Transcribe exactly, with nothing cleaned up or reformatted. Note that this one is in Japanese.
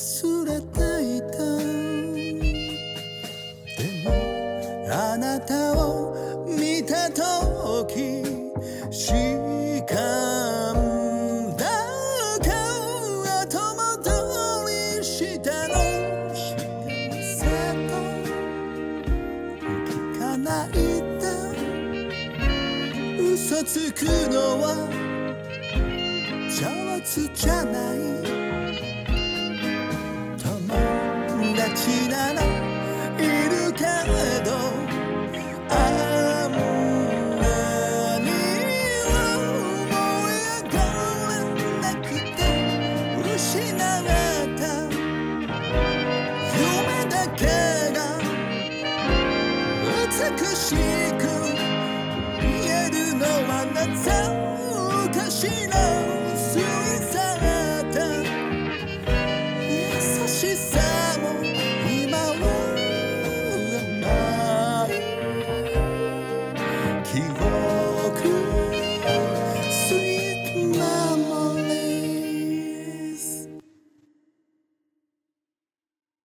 忘れていた。でもあなたを見たときしかんだか後戻りしたの。幸せと聞かないで嘘つくのは上手じゃない。友達ならいるけどあんなには思い上がれなくて失った夢だけが美しく見えるのはなぜかしら。